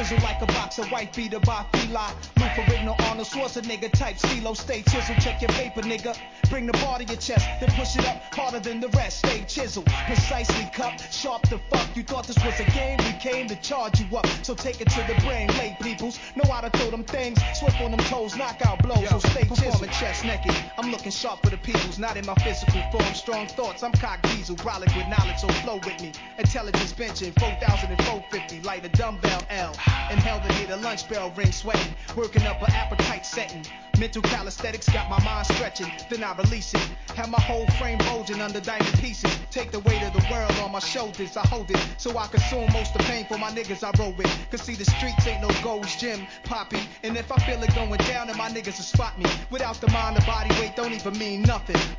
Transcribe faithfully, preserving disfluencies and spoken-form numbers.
Sizzle like a box of white beater by Fila. Lou Ferrigno, Arnold Schwarzenegger type. Stilo, stay chisel, check your paper, nigga. Bring the bar to your chest, then push it up harder than the rest. Stay chisel, precisely cut, sharp the fuck. You thought this was a game, we came to charge you up. So take it to the brain, late peoples. Know how to throw them things, swift on them toes, knockout blows. Yo, so stay performing chisel. chest naked. I'm looking sharp for the peoples, not in my physical form. Strong thoughts, I'm cock diesel, brolic with knowledge, so flow with me. Intelligence benching, four thousand and four fifty, light a dumbbell L. Inhale to hear the lunch bell ring, sweating, working up an appetite setting. Mental calisthenics got my mind stretching, then I release it. Have my whole frame bulging under diamond pieces. Take the weight of the world on my shoulders, I hold it, so I consume most of the pain for my niggas I roll with. Cause see the streets ain't no Gold's Gym, Poppy. And if I feel it going down, then my niggas will spot me. Without the mind, the body weight don't even mean nothing.